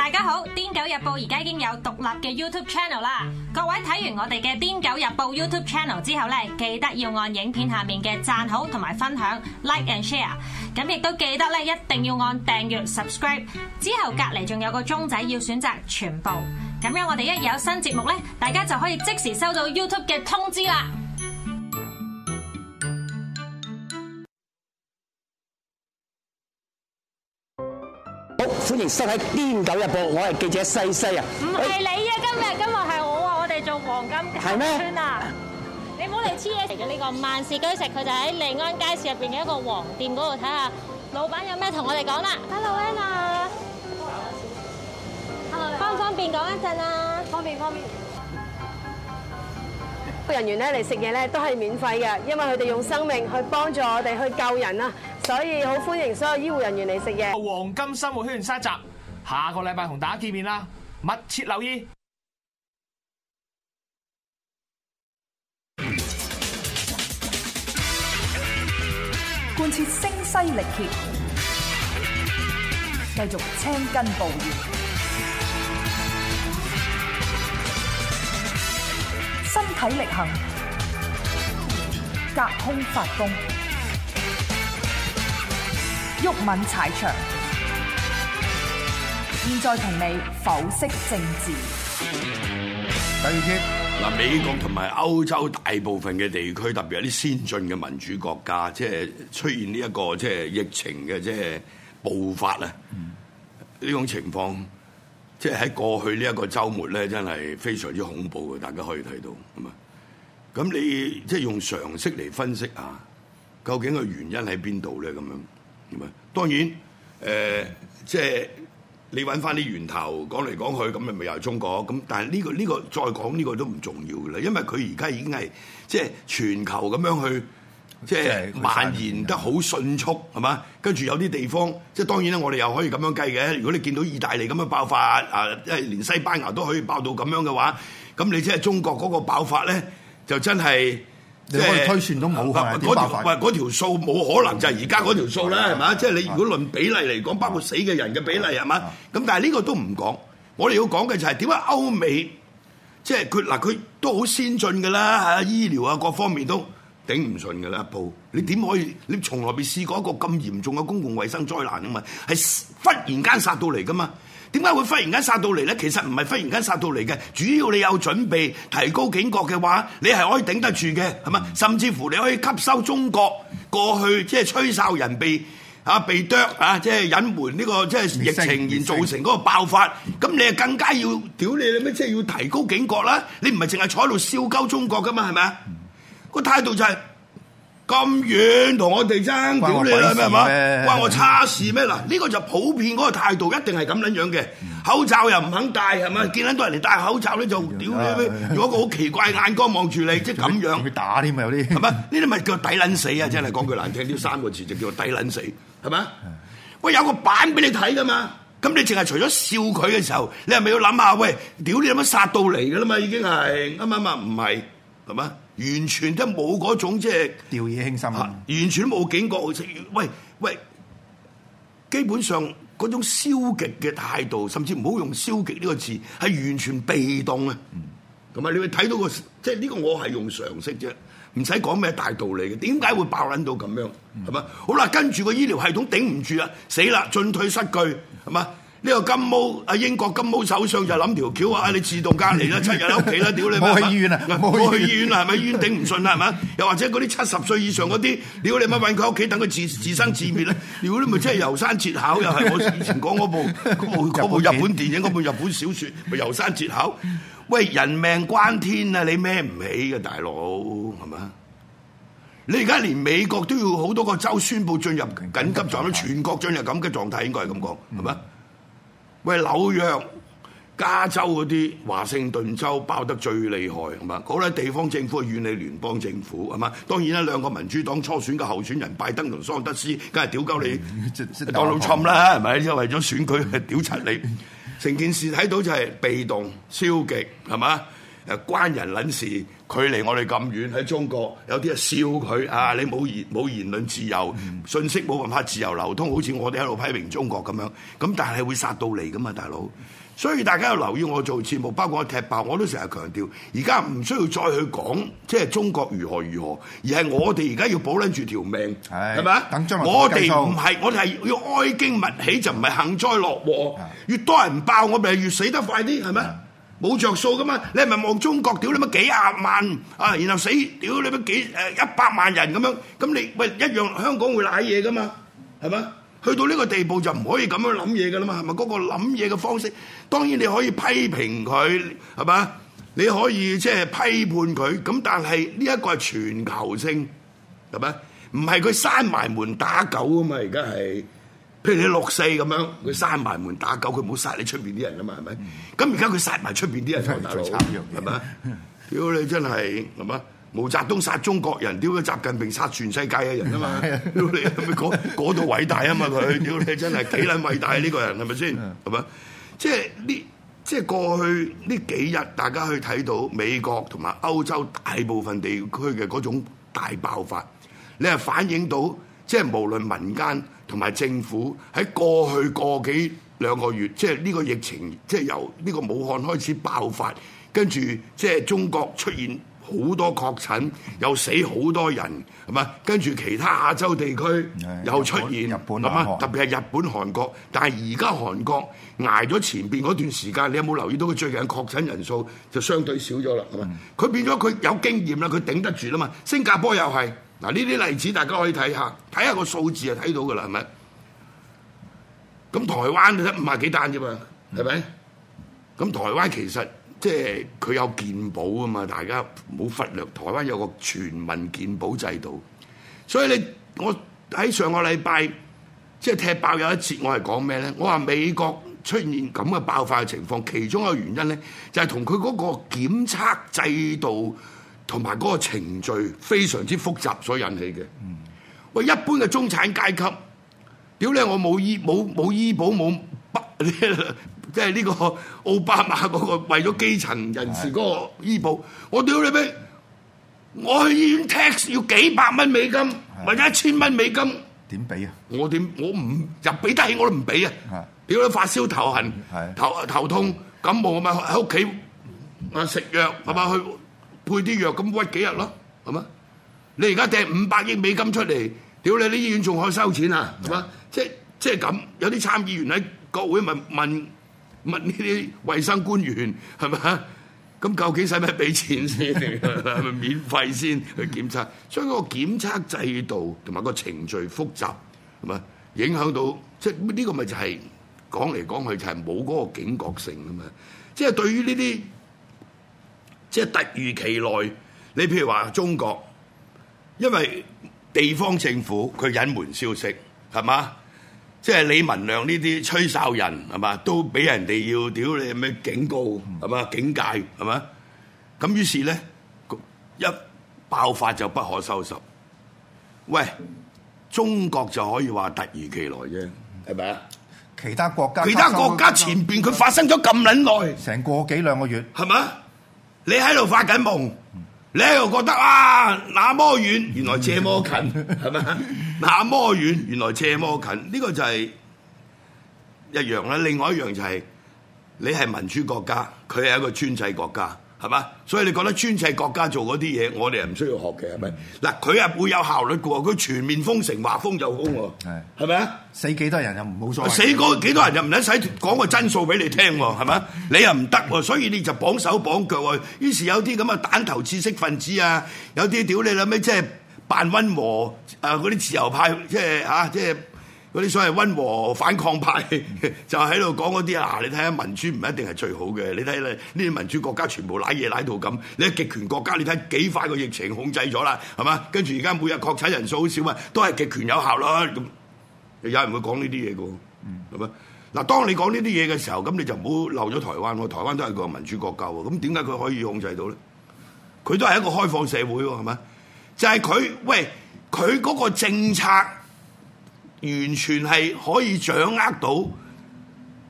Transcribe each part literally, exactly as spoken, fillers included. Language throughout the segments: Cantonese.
大家好，《癲狗日報》而家已經有獨立嘅 YouTube channel 啦。各位睇完我哋嘅《癲狗日報》YouTube channel 之後咧，記得要按影片下面嘅讚好同埋分享 Like and Share。咁亦都記得咧，一定要按訂閱 Subscribe。之後隔離仲有個鐘仔要選擇全部。咁樣我哋一有新節目咧，大家就可以即時收到 YouTube 嘅通知啦。 歡迎收睇《癲狗日報》，我係記者西西啊！ 唔係你啊，今日今日係我啊！我哋做黃金係咩圈啊！你唔好嚟黐嘢嚟嘅呢個萬事居食，佢就喺利安街市入邊嘅一個黃店嗰度睇下，老闆有咩同我哋講啦 ？Hello Anna， Hello， 方唔方便講一陣啊？方便方便。 人員咧嚟食嘢咧都係免費嘅，因為佢哋用生命去幫助我哋去救人啊，所以好歡迎所有醫護人員嚟食嘢。 黃金生活圈三集，下個禮拜同大家見面啦，密切留意。 貫徹聲嘶力竭，繼續青筋暴現，身體力行，隔空發功，毓民踩場。現在同你剖析政治。 第二節嗱，美國同埋歐洲大部分嘅地區，特別係啲先進嘅民主國家，即係出現呢一個即係疫情嘅即係爆發啊！呢、嗯、種情況，即係喺過去呢一個週末咧，真係非常之恐怖嘅，大家可以睇到咁啊！咁你即係用常識嚟分析啊，究竟個原因喺邊度咧？咁樣咁啊，當然誒、呃，即係。你揾翻啲源頭講嚟講去，咁咪咪又係中國咁？但係呢個呢個再講呢個都唔重要嘅啦，因為佢而家已經係即係全球咁樣去即係蔓延得好迅速，係嘛？跟住有啲地方，即係當然啦，我哋又可以咁樣計嘅。如果你見到意大利咁樣爆發啊，即係連西班牙都可以爆到咁樣嘅話，咁你即係中國嗰個爆發咧，就真係。 你可以推算到冇係點爆發？ 喂，嗰條數冇可能就係而家嗰條數啦，係嘛？即係你如果論比例嚟講，包括死嘅人嘅比例係嘛？咁但係呢個都唔講，我哋要講嘅就係點解歐美即係佢嗱佢都好先進㗎啦嚇，醫療啊各方面都頂唔順㗎啦一步。你點可以？你從來未試過一個咁嚴重嘅公共衛生災難啊嘛？係忽然間殺到嚟㗎嘛？點解會忽然間殺到嚟咧？其實唔係忽然間殺到嚟嘅，主要你有準備、提高警覺嘅話，你係可以頂得住嘅，係嘛？甚至乎你可以吸收中國過去即係吹哨人被啊被啄啊，即係隱瞞呢個即係疫情而造成嗰個爆發，咁你係更加要屌你啦咩？即係要提高警覺啦！你唔係淨係坐喺度笑鳩中國噶嘛？係咪啊？個態度就係、是。咁遠同我哋爭，屌你啦咩係嘛？關我叉事咩？嗱，呢個就普遍嗰個態度，一定係咁樣樣嘅。口罩又唔肯戴係咪？見到人哋戴口罩咧就屌你咩？用一個好奇怪眼光望住你，即係咁樣。 佢打添啊有啲。係咪？ 呢啲咪叫抵撚死啊！真係講句難聽，呢三個字就叫做抵撚死，係咪？喂，有個版俾你睇噶嘛？咁你淨係除咗笑佢嘅時候，你係咪要諗下？喂，屌你有乜殺到嚟㗎啦嘛？已經係啱啱啱唔係係嘛？完全都冇嗰種即係掉以輕心啊！ 完全冇警覺，喂喂，基本上嗰種消極嘅態度，甚至唔好用消極呢個字，係完全被動啊！咁啊、嗯，你會睇到個即係呢個，我係用常識啫，唔使講咩大道理嘅。點解會爆撚到咁樣？係嘛、嗯？好啦，跟住個醫療系統頂唔住啊，死啦，進退失據，係嘛？呢個金毛啊，英國金毛首相就諗條橋啊！你自動隔離啦，七日喺屋企啦，屌你！ 冇去醫院啊！ 冇去醫院啊，係咪？醫院頂唔順啦，係咪？又或者嗰啲七十歲以上嗰啲，屌你乜揾佢屋企等佢自自生自滅咧？如果你咪真係遊山節考，又係我以前講嗰部嗰部嗰部日本電影嗰部日本小説，咪遊山節考？喂，人命關天啊！你孭唔起嘅大佬係咪？你而家連美國都要好多個州宣布進入緊急狀態，全國進入緊急狀態，應該係咁講係咪？喂，紐約、加州嗰啲、華盛頓州爆得最厲害係嘛？嗰啲地方政府係怨你聯邦政府係嘛？當然啦，兩個民主黨初選嘅候選人拜登同桑德斯，梗係屌鳩你當老侵啦，係咪？因為為咗選舉係屌柒你，成件事睇到就係被動、消極係嘛？誒關人撚事， 距離我哋咁遠喺中國，有啲啊笑佢啊，你冇言冇言論自由，信息冇辦法自由流通，好似我哋喺度批評中國咁樣。咁但係會殺到嚟噶嘛，大佬。所以大家要留意我做節目，包括我踢爆，我都成日強調，而家唔需要再去講即係中國如何如何，而係我哋而家要保撚住條命，係咪啊？等將來我哋唔係，我哋係要哀矜勿喜，就唔係幸災樂禍。越多人爆，我咪越死得快啲，係咪？冇着數噶嘛！你係咪望中國屌你乜幾廿萬啊？然後死屌你乜幾誒一百萬人咁樣，咁你喂一樣香港會賴嘢噶嘛？係咪？去到呢個地步就唔可以咁樣諗嘢噶啦嘛？係咪？嗰個諗嘢嘅方式，當然你可以批評佢，係嘛？你可以即係批判佢，咁但係呢一個係全球性，係咪？唔係佢閂埋門打狗啊嘛！而家係。譬如你六四咁樣，佢閂埋門打狗，佢冇殺你出邊啲人啊嘛，係咪？咁而家佢殺埋出邊啲人，大佬係咪？屌你真係係嘛？毛澤東殺中國人，屌佢習近平殺全世界嘅人啊嘛！屌你係咪嗰嗰度偉大啊嘛佢？屌你真係幾撚偉大呢個人係咪先？係咪？即係呢，即係過去呢幾日，大家去睇到美國同埋歐洲大部分地區嘅嗰種大爆發，你係反映到即係無論民間同埋政府喺過去個幾兩個月，即係呢個疫情，即係由呢個武漢開始爆發，跟住即係中國出現好多確診，又死好多人，係嘛？跟住其他亞洲地區又出現， 日本、 係嘛？特別係日本、韓國。但係而家韓國捱咗前邊嗰段時間，你有冇留意到佢最近確診人數就相對少咗啦？係嘛？佢變咗佢有經驗啦，佢頂得住啦嘛。新加坡又係。嗱，呢啲例子大家可以睇下，睇下個數字就睇到噶啦，係咪？咁台灣就得五十幾單啫嘛，係咪？咁台灣其實即係佢有健保啊嘛，大家唔好忽略。台灣有個全民健保制度，所以你我喺上個禮拜即係踢爆有一節，我係講咩咧？我話美國出現咁嘅爆發嘅情況，其中一個原因咧就係同佢嗰個檢測制度同埋嗰個程序非常之複雜所引起嘅。喂、嗯，一般嘅中產階級，屌你我冇醫冇冇醫保冇即係呢個奧巴馬嗰個為咗基層人士嗰個醫保，我屌你咩？我去醫院 tax 要幾百蚊美金或者一千蚊美金， 點俾啊？我點我唔入俾得起我都唔俾啊！屌你發燒頭痕、頭頭痛、感冒，我咪喺屋企啊食藥係嘛去。配啲藥咁屈幾日咯，係嘛？你而家掟五百億美金出嚟，屌你啲醫院仲可以收錢啊？係嘛？即即係咁，有啲參議員喺國會問問問呢啲衞生官員係咪？咁究竟使唔使俾錢先？係咪免費先去檢測？所以個檢測制度同埋個程序複雜，係咪影響到？即係呢個咪就係講嚟講去就係冇嗰個警覺性啊嘛！即係對於呢啲。即係突如其來，你譬如話中國，因為地方政府佢隱瞞消息，係嘛？即係李文亮呢啲吹哨人，係嘛？都俾人哋要屌你咩警告，係嘛？警戒，係嘛？咁於是咧，一爆發就不可收拾。喂，中國就可以話突如其來啫，係咪啊？ 其他國家， 其他國家前邊佢發生咗咁撚耐， 成個幾兩個月，係嘛？你喺度發緊夢，你喺度覺得啊，那麼遠，原來這麼近，係咪？那麼遠，原來這麼近，呢、這個就係一樣啦。另外一樣就係、是、你係民主國家，佢係一個專制國家，係嘛？所以你覺得專制國家做嗰啲嘢，我哋係唔需要學嘅，係咪？嗱，佢係會有效率嘅喎，佢全面封城，話封就封喎，係咪啊？ 死幾多人又冇所謂， 死嗰幾多人又唔使講個真數俾你聽喎，係咪？你又唔得喎，所以你就綁手綁腳喎。於是有啲咁嘅蛋頭知識分子啊，有啲屌你啦咩，即係扮溫和啊嗰啲自由派，即係嚇，即係嗰啲所謂溫和反抗派，就喺度講嗰啲啊。你睇下民主唔一定係最好嘅，你睇呢啲民主國家全部賴嘢賴到咁，你喺極權國家，你睇幾快個疫情控制咗啦，係嘛？跟住而家每日確診人數好少啊，都係極權有效率咁。有人會講呢啲嘢嘅喎，係咪？嗱，當你講呢啲嘢嘅時候，咁你就唔好漏咗台灣喎。台灣都係個民主國家喎，咁點解佢可以控制到咧？佢都係一個開放社會喎，係咪？就係佢，喂，佢嗰個政策完全係可以掌握到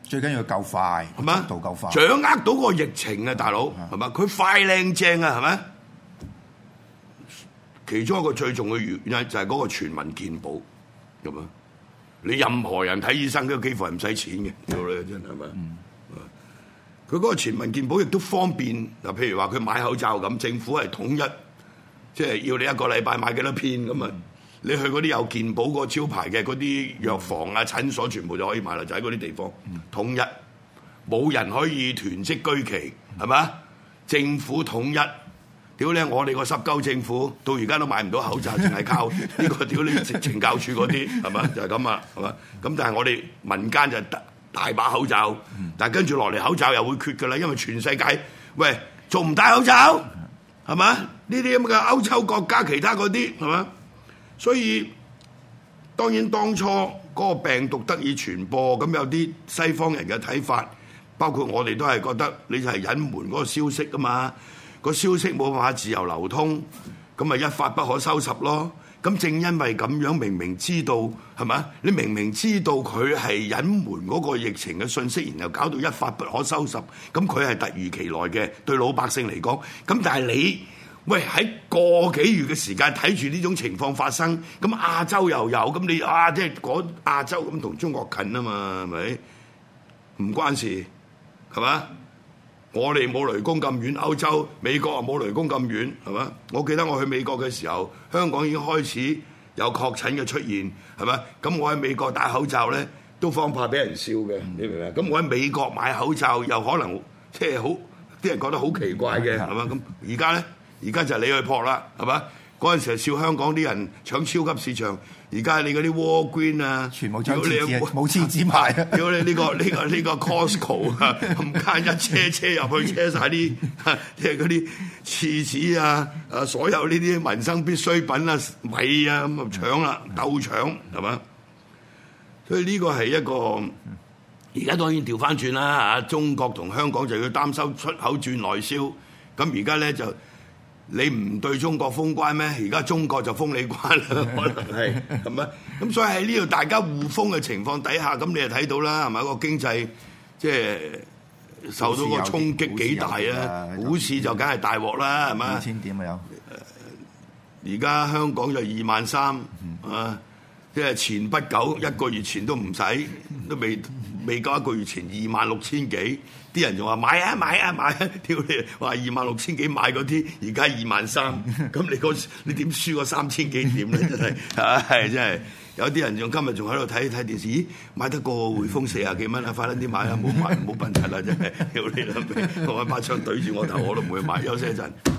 最緊要夠快， 係嘛？ 速度夠快， 掌握到個疫情啊，大佬係嘛？佢快靚正啊，係咪？其中一個最重要嘅原因就係嗰個全民健保咁啊！你任何人睇醫生都幾乎係唔使錢嘅，屌你真係咪？佢嗰個全民健保亦都方便嗱，譬如話佢買口罩咁，政府係統一，即係要你一個禮拜買幾多片咁啊！你去嗰啲有健保個招牌嘅嗰啲藥房啊、診所，全部就可以買啦，就喺嗰啲地方統一，冇人可以囤積居奇，係咪？政府統一，屌你！我哋個濕鳩政府到而家都買唔到口罩，淨係靠呢個屌你懲教處嗰啲，係嘛？就係咁啊，係嘛？咁但係我哋民間就大大把口罩，但係跟住落嚟口罩又會缺㗎啦，因為全世界喂仲唔戴口罩，係嘛？呢啲咁嘅歐洲國家其他嗰啲係嘛？所以當然當初嗰個病毒得以傳播，咁有啲西方人嘅睇法，包括我哋都係覺得你就係隱瞞嗰個消息啊嘛，個消息冇辦法自由流通，咁咪一發不可收拾咯。咁正因為咁樣，明明知道係咪？你明明知道佢係隱瞞嗰個疫情嘅信息，然後搞到一發不可收拾，咁佢係突如其來嘅，對老百姓嚟講。咁但係你喂喺個幾月嘅時間睇住呢種情況發生，咁亞洲又有，咁你啊即係嗰亞洲咁同中國近啊嘛，係咪？唔關事係嘛？我哋冇雷公咁遠，歐洲美國啊冇雷公咁遠，係嘛？我記得我去美國嘅時候，香港已經開始有確診嘅出現，係嘛？咁我喺美國戴口罩咧，都方怕俾人笑嘅，你明唔明？咁我喺美國買口罩又可能即係好啲人覺得好奇怪嘅，係嘛？咁而家咧？而家就係你去撲啦，係嘛？嗰陣時係笑香港啲人搶超級市場，而家你嗰啲 Walgreen 啊， 全部搶廁紙，冇廁紙賣啊！ 屌你呢個呢個呢個 Costco 啊，咁間一車車入去車晒啲即係嗰啲廁紙啊，啊所有呢啲民生必需品啊、米啊咁就搶啦，鬥搶係嘛？所以呢個係一個而家當然調翻轉啦嚇，中國同香港就要擔心出口轉內銷，咁而家咧就。你唔對中國封關咩？而家中國就封你關啦，可能係係咪？咁所以喺呢度大家互封嘅情況底下，咁你就睇到啦，係咪個經濟即係受到個衝擊幾大啊？股市就梗係大鑊啦，係咪？ 二千點啊有。而家香港就二萬三啊，即係前不久一個月前都唔使，都未未夠一個月前二萬六千幾。啲人仲話買啊買啊買啊！屌你話二萬六千幾買嗰啲，而家二萬三，咁你個你點輸個三千幾點咧？真係唉，真係有啲人仲今日仲喺度睇睇電視，咦買得過匯豐四十幾蚊啊！快啲啲買啊！唔好買唔好笨柒啦！真係屌你啦！我把槍對住我頭我都唔會買，休息一陣。